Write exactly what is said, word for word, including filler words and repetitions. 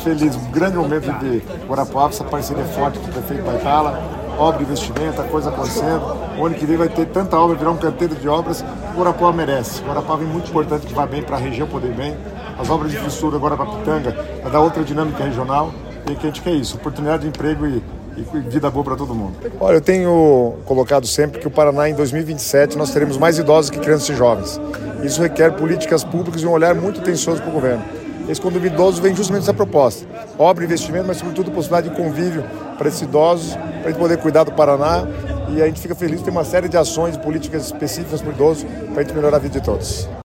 Feliz, um grande momento de Guarapuava, essa parceria forte com o prefeito Baitala, obra, investimento, a coisa acontecendo. O ano que vem vai ter tanta obra, virar um canteiro de obras que o Guarapuava merece. Guarapuava é muito importante que vá bem para a região poder bem. As obras de infraestrutura agora para Pitanga vai dar outra dinâmica regional e que a gente quer isso, oportunidade de emprego e, e vida boa para todo mundo. Olha, eu tenho colocado sempre que o Paraná em dois mil e vinte e sete nós teremos mais idosos que crianças e jovens. Isso requer políticas públicas e um olhar muito atencioso para o governo. Esse condomínio idoso vem justamente dessa proposta. Obra, investimento, mas sobretudo possibilidade de convívio para esses idosos, para a gente poder cuidar do Paraná. E a gente fica feliz de ter uma série de ações e políticas específicas para o idoso, para a gente melhorar a vida de todos.